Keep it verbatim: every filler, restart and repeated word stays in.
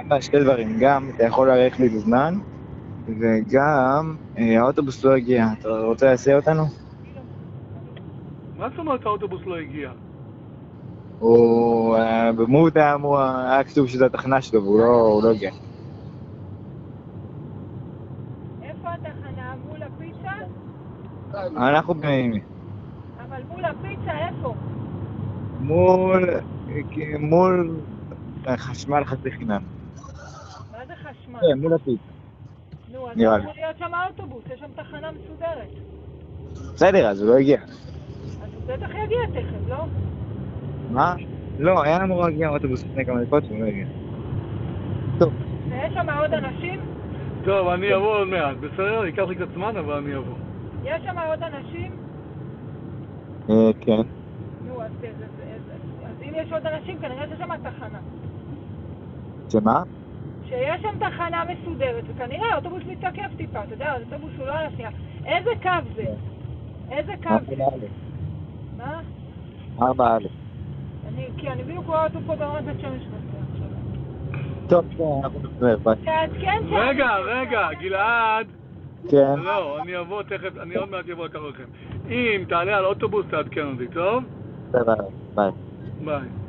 לה שתי דברים, גם אתה יכול להאריך לי בזמן, וגם אה, האוטובוס לא הגיע. אתה רוצה להסיע אותנו? מה זאת אומרת האוטובוס לא הגיע? הוא אה, במות היה אמור, היה כתוב שזו התחנה שלו, והוא לא, הוא לא הגיע. איפה התחנה? מול הפיצה? אנחנו בנעימי. אבל מול הפיצה איפה? מול, מול חשמל חצי חינם. מה זה חשמל? כן, מול הפיצה. נו, אז נראה לי. אמור להיות שם אוטובוס, יש שם תחנה מסודרת. בסדר, אז הוא לא הגיע. אז הוא בטח יגיע תכף, לא? מה? לא, היה אמור להגיע אוטובוס לפני כמה דקות והוא לא הגיע. טוב. ויש שם עוד אנשים? טוב, אני אבוא עוד מעט, בסדר? ייקח לי קצת זמן, אבל אני אבוא. יש שם עוד אנשים? אה, כן. נו, אז, אז, אז, אז אם יש עוד אנשים, כנראה שיש שם תחנה. שמה? שיש שם תחנה מסודרת, וכנראה האוטובוס מתעכב טיפה, אתה יודע, האוטובוס הוא לא על השנייה. איזה קו זה? איזה קו זה? מה? ארבע א'. אני, כי אני בדיוק רואה אותו פה ברמת בית שמש עכשיו. טוב, אנחנו נדבר, ביי. תעדכן שם. רגע, רגע, גלעד. כן. לא, אני אבוא תכף, אני עוד מעט אבוא לקחת לכם. אם תעלה על אוטובוס, תעדכן אותי, טוב? ביי. ביי. ביי.